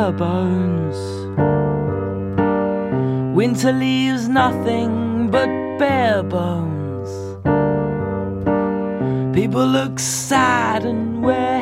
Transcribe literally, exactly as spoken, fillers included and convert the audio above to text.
bare bones. Winter leaves nothing but bare bones. People look sad and wear